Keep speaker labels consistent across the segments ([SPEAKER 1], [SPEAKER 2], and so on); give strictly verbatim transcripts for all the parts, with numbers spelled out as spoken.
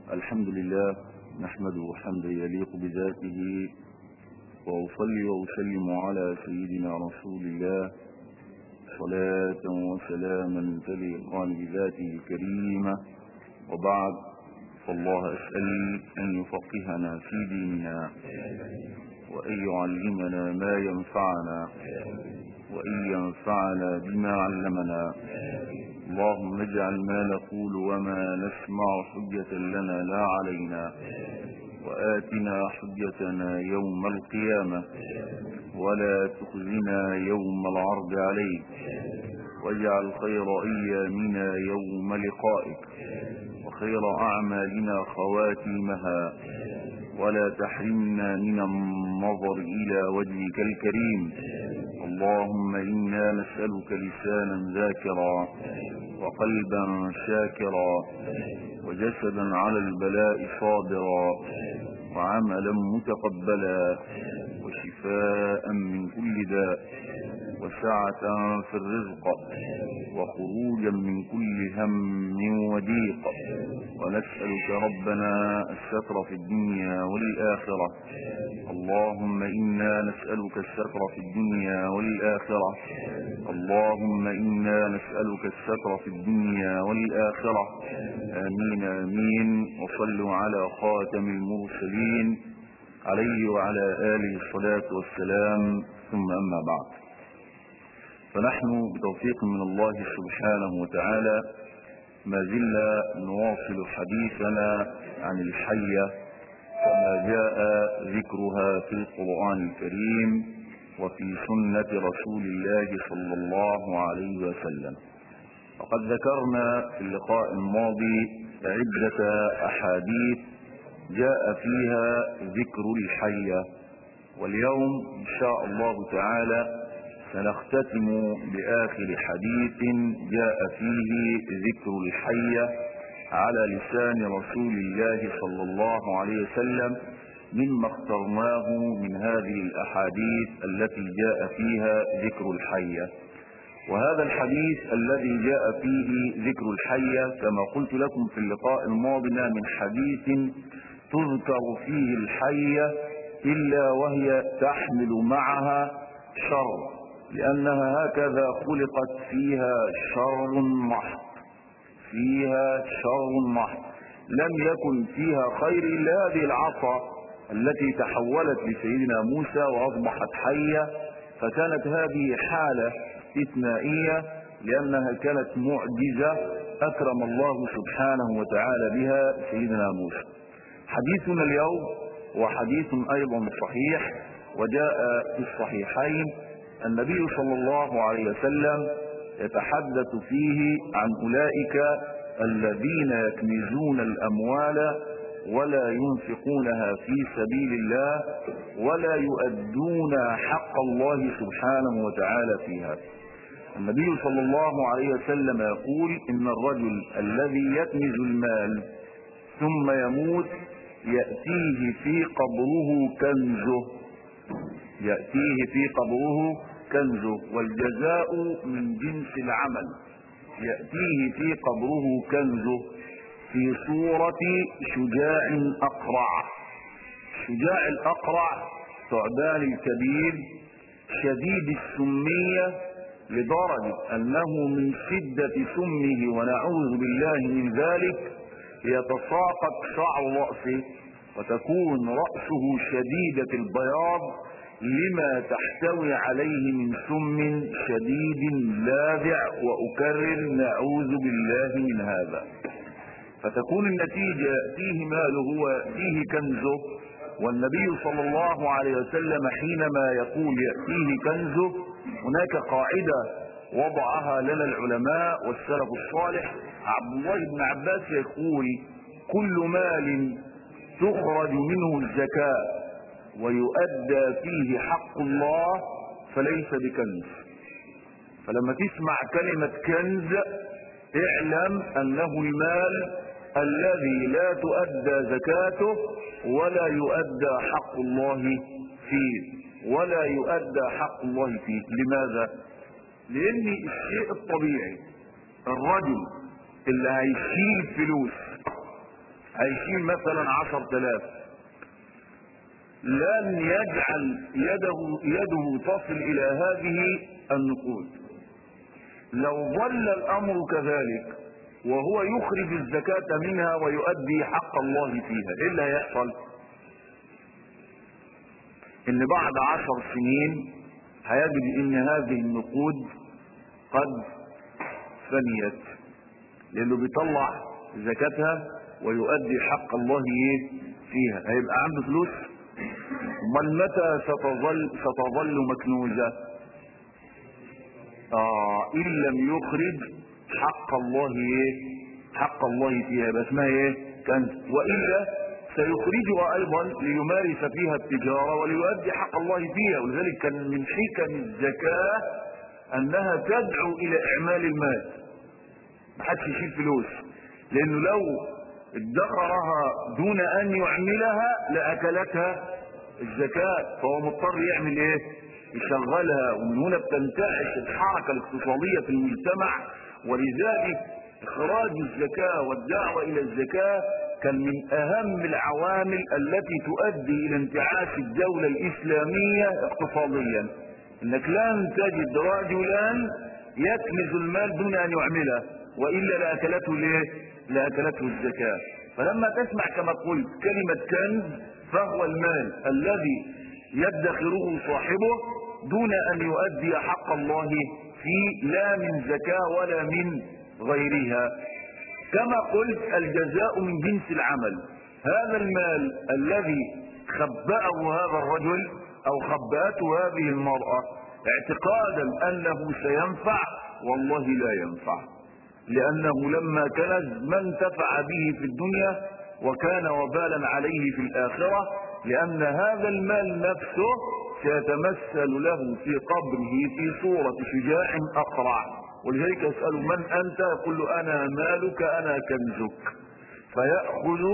[SPEAKER 1] الحمد لله نحمده حمدا يليق بذاته، وأصلي وأسلم على سيدنا رسول الله صلاة وسلاما تليقان بذاته الكريمة. وبعد، فالله أسأل أن يفقهنا في ديننا، وأن يعلمنا ما ينفعنا، وأن ينفعنا بما علمنا. اللهم اجعل ما نقول وما نسمع حجة لنا لا علينا، وآتنا حجتنا يوم القيامة، ولا تخزنا يوم العرض عليك، واجعل خير أيامنا يوم لقائك، وخير أعمالنا خواتيمها، ولا تحرمنا من النظر إلى وجهك الكريم. اللهم إنا نسألك لسانا ذاكرا، وقلبا شاكرا، وجسدا على البلاء صابرا، وعملا متقبلا، وشفاء من كل داء، وسعة في الرزق، وخروجا من كل هم وضيق. ونسألك ربنا الستر في الدنيا والآخرة. اللهم إنا نسألك الستر في الدنيا والآخرة. اللهم إنا نسألك الستر في الدنيا والآخرة. آمين آمين. وصلوا على خاتم المرسلين عليه وعلى آله الصلاة والسلام، ثم أما بعد. فنحن بتوفيق من الله سبحانه وتعالى ما زلنا نواصل حديثنا عن الحية كما جاء ذكرها في القرآن الكريم وفي سنة رسول الله صلى الله عليه وسلم. وقد ذكرنا في اللقاء الماضي عدة أحاديث جاء فيها ذكر الحية، واليوم إن شاء الله تعالى سنختتم بآخر حديث جاء فيه ذكر الحية على لسان رسول الله صلى الله عليه وسلم مما اخترناه من هذه الأحاديث التي جاء فيها ذكر الحية. وهذا الحديث الذي جاء فيه ذكر الحية كما قلت لكم في اللقاء الماضي من حديث تذكر فيه الحية إلا وهي تحمل معها شر، لأنها هكذا خلقت فيها شر محض، فيها شر محض، لم يكن فيها خير إلا هذه العصا التي تحولت لسيدنا موسى وأصبحت حية. فكانت هذه حالة استثنائية لأنها كانت معجزة أكرم الله سبحانه وتعالى بها سيدنا موسى. حديثنا اليوم وحديث أيضا صحيح وجاء في الصحيحين. النبي صلى الله عليه وسلم يتحدث فيه عن أولئك الذين يكنزون الأموال ولا ينفقونها في سبيل الله ولا يؤدون حق الله سبحانه وتعالى فيها. النبي صلى الله عليه وسلم يقول إن الرجل الذي يكنز المال ثم يموت يأتيه في قبره كنزه، يأتيه في قبره كنزه، والجزاء من جنس العمل. يأتيه في قبره كنزه في صورة شجاع أقرع. شجاع الأقرع ثعبان الكبير شديد السمية لدرجة أنه من شدة سمه ونعوذ بالله من ذلك يتساقط شعر رأسه وتكون رأسه شديدة البياض لما تحتوي عليه من سم شديد لاذع، وأكرر نعوذ بالله من هذا. فتكون النتيجة فيه ماله وفيه كنزه. والنبي صلى الله عليه وسلم حينما يقول يأتيه كنزه هناك قاعدة وضعها لنا العلماء والسلف الصالح. عبد الله بن عباس يقول كل مال تخرج منه الزكاة ويؤدى فيه حق الله فليس بكنز. فلما تسمع كلمة كنز اعلم أنه المال الذي لا تؤدى زكاته ولا يؤدى حق الله فيه ولا يؤدى حق الله فيه. لماذا؟ لأن الشيء الطبيعي الرجل اللي هيشيل فلوس هيشيل مثلا عشر تلاف، لن يجعل يده, يده تصل إلى هذه النقود. لو ظل الأمر كذلك وهو يخرج الزكاة منها ويؤدي حق الله فيها، إيه اللي هيحصل؟ إن بعد عشر سنين هيجد إن هذه النقود قد فنيت، لأنه بيطلع زكاتها ويؤدي حق الله فيها، هيبقى عنده فلوس. امال متى ستظل ستظل مكنوزة؟ اه ان لم يخرج حق الله ايه حق الله فيها، يبقى اسمها ايه كنز. والا سيخرجها ايضا ليمارس فيها التجارة وليؤدي حق الله فيها. ولذلك كان من حكم الزكاة انها تدعو الى اعمال المال، محدش يشيل فلوس، لانه لو ادخرها دون ان يعملها لاكلتها الزكاة، فهو مضطر يعمل ايه يشغلها. ومن هنا بتنتعش الحركة الاقتصادية في المجتمع. ولذلك اخراج الزكاة والدعوة الى الزكاة كان من اهم العوامل التي تؤدي الى انتعاش الدولة الاسلامية اقتصاديا. انك لن تجد رجلا يكنز المال دون ان يعمله، والا لاكلته ليه لاكلته الزكاة. فلما تسمع كما قلت كلمة كنز فهو المال الذي يدخره صاحبه دون ان يؤدي حق الله فيه، لا من زكاة ولا من غيرها. كما قلت الجزاء من جنس العمل. هذا المال الذي خبأه هذا الرجل او خبأته هذه المرأة اعتقادا انه سينفع، والله لا ينفع، لانه لما كنز ما انتفع به في الدنيا وكان وبالا عليه في الاخرة، لان هذا المال نفسه سيتمثل له في قبره في صورة شجاع اقرع. ولذلك يسأل من انت؟ يقول له انا مالك انا كنزك، فيأخذ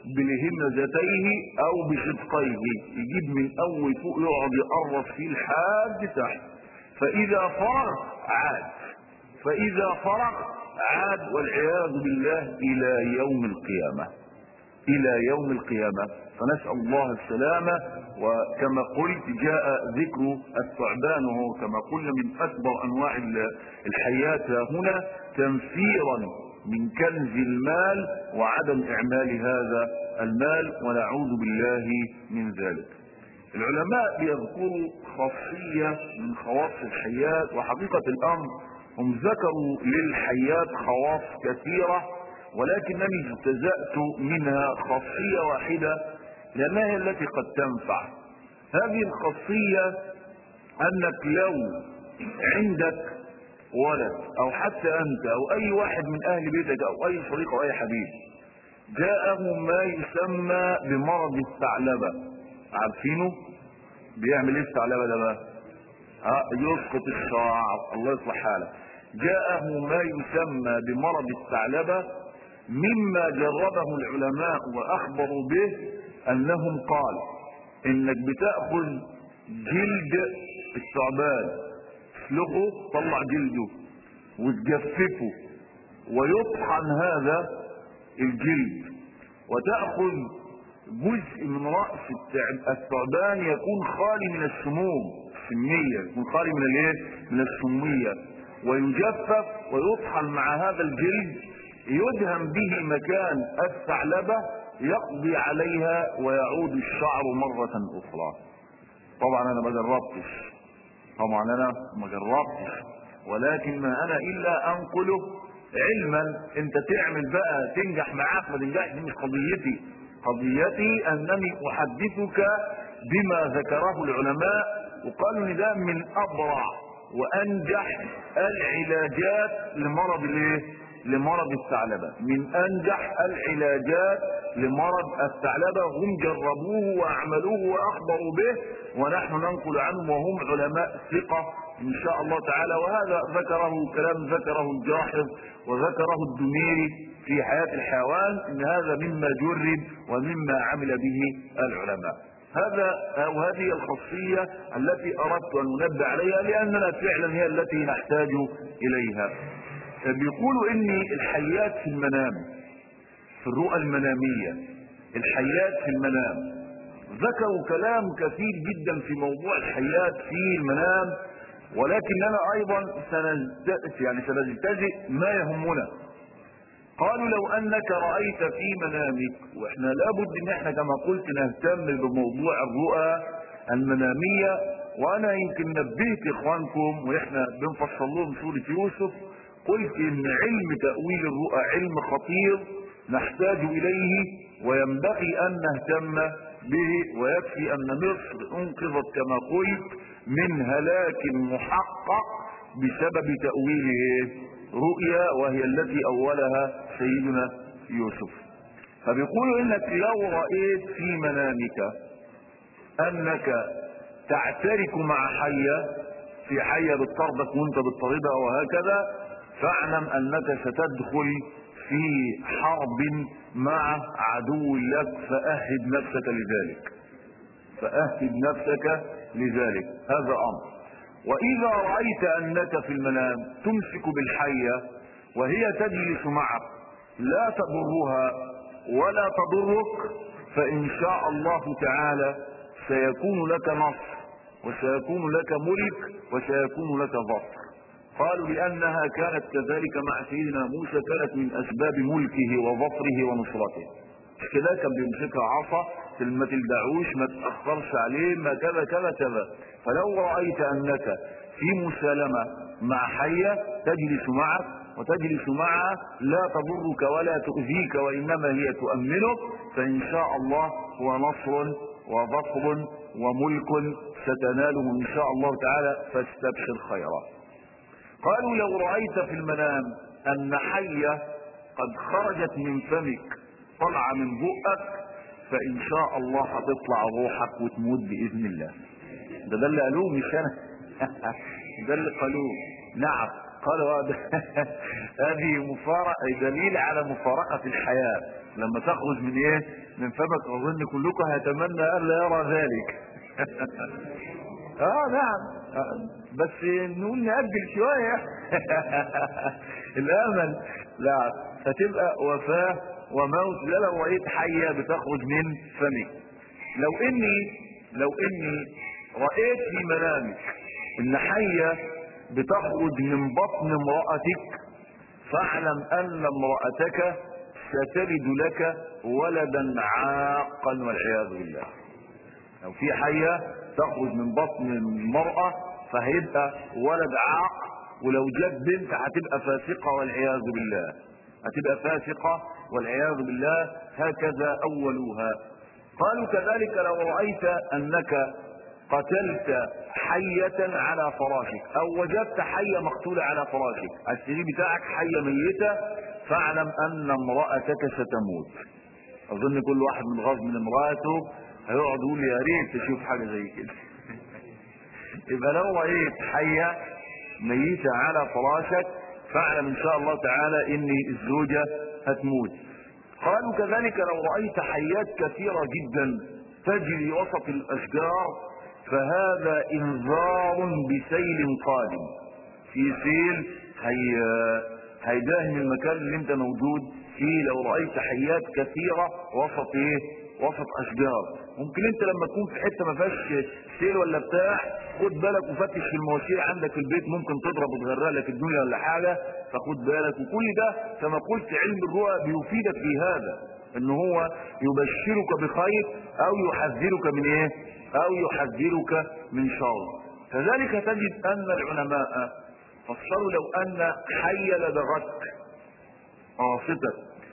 [SPEAKER 1] بالهمزتيه او بشدقيه، يجيب من اول فوق يقعد يقرص فيه لحد تحت، فاذا فرغ عاد فاذا فرغ عاد والعياذ بالله الى يوم القيامة الى يوم القيامة. فنسأل الله السلامة. وكما قلت جاء ذكر الثعبان، وهو كما قلنا من اكبر انواع الحيات هنا تنفيرا من كنز المال وعدم اعمال هذا المال، ونعوذ بالله من ذلك. العلماء بيذكروا خاصية من خواص الحيات، وحقيقة الامر هم ذكروا للحيات خواص كثيرة، ولكنني اجتزأت منها خاصية واحدة لأنها هي التي قد تنفع. هذه الخاصية أنك لو عندك ولد أو حتى أنت أو أي واحد من أهل بيتك أو أي صديق أو أي حبيب جاءه ما يسمى بمرض الثعلبة، عارفينه؟ بيعمل ايه الثعلبة ده بقى؟ ها يسقط الشعر، الله يصلح حاله. جاءه ما يسمى بمرض الثعلبة، مما جربه العلماء واخبروا به انهم قال انك بتأخذ جلد الثعبان تسلخه طلع جلده وتجففه ويطحن هذا الجلد، وتأخذ جزء من رأس الثعبان يكون خالي من السموم السمية، يكون خالي من الايه من السمية، ويجفف ويطحن مع هذا الجلد، يدهم به مكان الثعلبة يقضي عليها ويعود الشعر مرة اخرى. طبعا انا ما جربتش طبعا انا ما جربتش ولكن ما انا الا انقله علما. انت تعمل بقى تنجح معاك ما تنجحش، دي مش قضيتي. قضيتي انني احدثك بما ذكره العلماء، وقالوا ان ده من ابرع وانجح العلاجات لمرض الايه لمرض الثعلبة، من انجح العلاجات لمرض الثعلبة. هم جربوه واعملوه واخبروا به، ونحن ننقل عنهم وهم علماء ثقة ان شاء الله تعالى. وهذا ذكره كلام ذكره الجاحظ وذكره الدميري في حياة الحيوان، ان هذا مما جرب ومما عمل به العلماء. هذا او هذه الخاصية التي اردت ان انبه عليها، لاننا فعلا هي التي نحتاج اليها. بيقولوا ان الحيات في المنام في الرؤى المنامية، الحيات في المنام. ذكروا كلام كثير جدا في موضوع الحيات في المنام، ولكننا ايضا سنجتزئ يعني سنجتزئ ما يهمنا. قالوا لو انك رأيت في منامك، واحنا لابد ان احنا كما قلت نهتم بموضوع الرؤى المنامية، وانا يمكن نبهت اخوانكم واحنا بنفصل لهم سورة يوسف، قلت ان علم تأويل الرؤى علم خطير نحتاج اليه وينبغي ان نهتم به، ويكفي ان مصر انقذت كما قلت من هلاك محقق بسبب تأويله رؤيا، وهي التي اولها سيدنا يوسف. فبيقولوا انك لو رأيت في منامك انك تعترك مع حية، في حية بتطردك وانت بتطردها وهكذا، فاعلم انك ستدخل في حرب مع عدو لك، فأهد نفسك لذلك فأهد نفسك لذلك هذا أمر. وإذا رأيت أنك في المنام تمسك بالحية وهي تجلس معك لا تضرها ولا تضرك، فإن شاء الله تعالى سيكون لك نصر وسيكون لك ملك وسيكون لك ظفر. قالوا لأنها كانت كذلك مع سيدنا موسى، كانت من أسباب ملكه وظفره ونصرته. كده كان بيمسكها عصا، ما تلدعوش، ما تأخرش عليه، ما كذا كذا كذا. فلو رأيت أنك في مسالمة مع حية تجلس معك وتجلس معها لا تضرك ولا تؤذيك وإنما هي تؤمنك، فإن شاء الله هو نصر وظفر وملك ستناله إن شاء الله تعالى، فاستبشر خيرا. قالوا لو رأيت في المنام أن حية قد خرجت من فمك طلع من بؤك، فإن شاء الله هتطلع روحك وتموت بإذن الله. ده ده اللي قالوه مش أنا ده اللي قالوه. نعم قالوا هذه مفارقة، دليل على مفارقة الحياة لما تخرج من ايه من فمك. أظن كلكم هيتمنى ألا يرى ذلك اه نعم آه. بس نقول نأجل شوية الامل لا، فتبقى وفاة وموت. لا لو رأيت حية بتخرج من فمك، لو اني لو اني رأيت في منامك ان حية بتخرج من بطن امرأتك، فاعلم ان امرأتك ستلد لك ولدا عاقا والعياذ بالله. لو في حية تخرج من بطن المرأة فهيبقى ولد عاق، ولو جت بنت هتبقى فاسقة والعياذ بالله، هتبقى فاسقة والعياذ بالله. هكذا أولوها. قالوا كذلك لو رأيت أنك قتلت حية على فراشك أو وجدت حية مقتولة على فراشك، السرير بتاعك حية ميتة، فاعلم أن امرأتك ستموت. أظن كل واحد من غاظ من امرأته هيقعد يقول يا ريت تشوف حاجة زي كده يبقى لو رأيت حية ميتة على فراشك فاعلم ان شاء الله تعالى ان الزوجة هتموت. قالوا كذلك لو رأيت حيات كثيرة جدا تجري وسط الاشجار، فهذا انذار بسيل قادم. في سيل هي هيداهم المكان اللي انت موجود فيه. لو رأيت حيات كثيرة وسط ايه وسط اشجار، ممكن انت لما تكون في حته ما فيهاش سيل ولا بتاع خد بالك وفتش في المواسير عندك في البيت، ممكن تضرب وتغرق لك الدنيا ولا حاجه، فخد بالك. وكل ده كما قلت علم الرؤى بيفيدك في هذا، ان هو يبشرك بخير او يحذرك من ايه او يحذرك من شر. كذلك تجد ان العلماء فسروا لو ان حية لدغتك قاصتك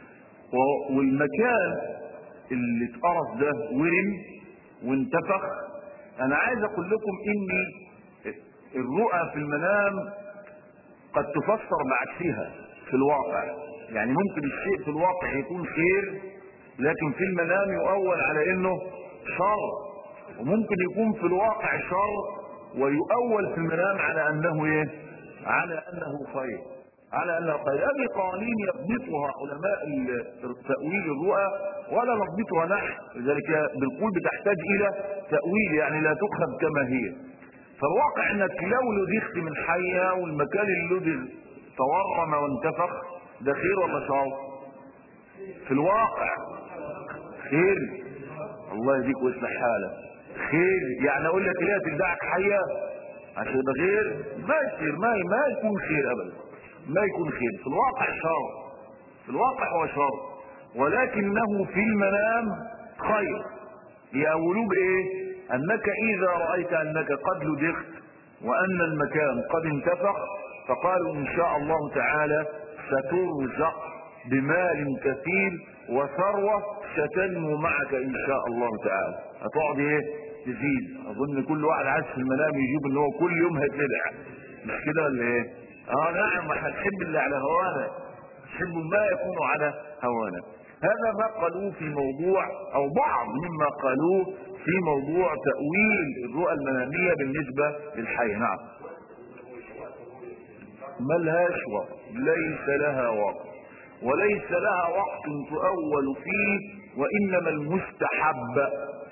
[SPEAKER 1] والمكان اللي اتقرص ده ورم وانتفخ. انا عايز اقول لكم ان الرؤى في المنام قد تفسر بعكسها في الواقع. يعني ممكن الشيء في الواقع يكون خير لكن في المنام يؤول على انه شر، وممكن يكون في الواقع شر ويؤول في المنام على انه ايه على انه خير على انه خير. هذه قوانين يضبطها علماء تأويل الرؤى ولا نضبطها نحن، لذلك بالقول بتحتاج الى تأويل، يعني لا تؤخذ كما هي. فالواقع انك لو لدغت من حية والمكان اللي لدغ تورم وانتفخ، ده خير ولا شر؟ في الواقع خير. الله يهديك ويصلح حالك. خير يعني اقول لك ليه تدعك حيه عشان يبقى خير؟ ما يصير، ما ما يكون خير ابدا، ما يكون خير. في الواقع شر، في الواقع هو شر، ولكنه في المنام خير. يأولوه بايه؟ انك اذا رأيت انك قد لدغت وان المكان قد انتفخ، فقالوا ان شاء الله تعالى سترزق بمال كثير وثروة ستنمو معك ان شاء الله تعالى. هتقعد ايه؟ تزيد. اظن كل واحد عايز في المنام يجيب ان هو كل يوم هيتلدع، مش كده ولا ايه؟ اه نعم، احنا نحب اللي على هوانا، نحب ما يكون على هوانا. هذا ما قالوه في موضوع او بعض مما قالوه في موضوع تأويل الرؤى المنامية بالنسبة للحي. نعم، ملهاش وقت، ليس لها وقت، وليس لها وقت تؤول فيه، وانما المستحب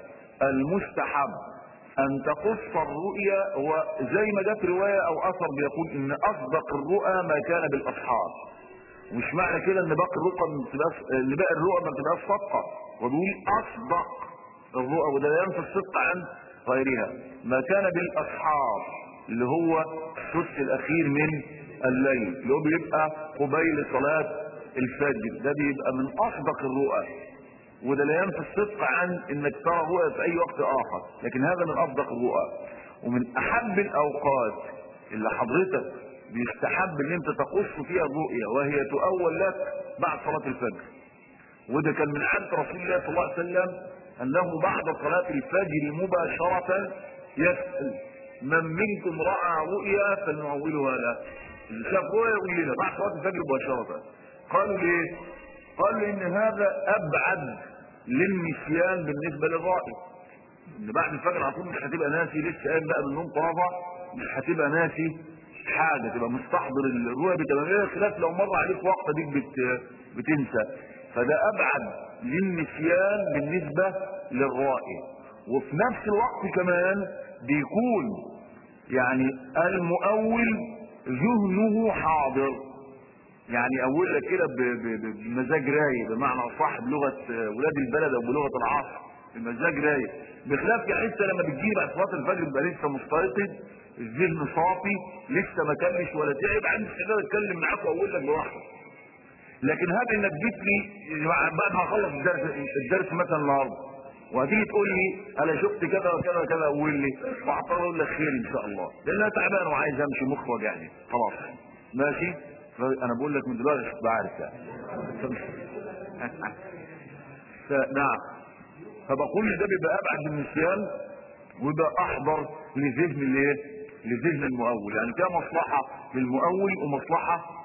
[SPEAKER 1] المستحب ان تقص الرؤيا. وزي ما جت روايه او اثر بيقول ان اصدق الرؤى ما كان بالاصحاب. مش معنى كده ان باقي الرؤى ما بتبقاش، ان باقي الرؤى ما بتبقاش صدقه، وبيقول اصدق الرؤى، وده ينفي الصدق عن غيرها. ما كان بالاصحاب اللي هو الثلث الاخير من الليل، اللي هو بيبقى قبيل صلاه الفجر، ده بيبقى من اصدق الرؤى، وده لا ينفي الصدق عن انك ترى رؤيا في اي وقت اخر، لكن هذا من اصدق الرؤى. ومن احب الاوقات اللي حضرتك بيستحب ان انت تقص فيها الرؤيا وهي تؤول لك بعد صلاة الفجر. وده كان من عادة رسول الله صلى الله عليه وسلم انه بعد صلاة الفجر مباشرة يسأل من منكم رأى رؤيا فلنؤولها له. اللي شاف رؤيا يقول لنا بعد صلاة الفجر مباشرة. قالوا ليه؟ قالوا ان هذا ابعد للنسيان بالنسبة للرائي، ان بعد الفجر على طول مش هتبقى ناسي، لسه قايم بقى من النوم طازة، مش هتبقى ناسي حاجة، تبقى مستحضر الرؤيا بتمامها، خلاف لو مر عليك وقت ديك بت... بتنسى. فده ابعد للنسيان بالنسبة للرائي. وفي نفس الوقت كمان بيكون يعني المؤول ذهنه حاضر، يعني اقول لك كده بمزاج رايق، بمعنى صح بلغه ولاد البلد او بلغه العصر، بمزاج رايق. بخلاف يعني انت لما بتجي بعد صلاه الفجر بيبقى لسه مستيقظ، الذهن صافي، لسه ما كلش ولا تعب، عندي استعداد اتكلم معاك واقول لك براحتك. لكن هذا انك جيت لي بعد ما اخلص الدرس الدرس مثلا النهارده، وهتيجي تقول لي انا شفت كذا وكذا وكذا، اقول لي واعتبر اقول لك خير ان شاء الله، لان انا تعبان وعايز امشي مخ وجعني خلاص ماشي. انا بقول لك من دلوقتي عشان تبقى عارف يعني. نعم، فبقول ده بيبقى ابعد من النسيان ويبقى احضر لذهن الايه؟ لذهن المؤول. يعني فيها مصلحه للمؤول ومصلحه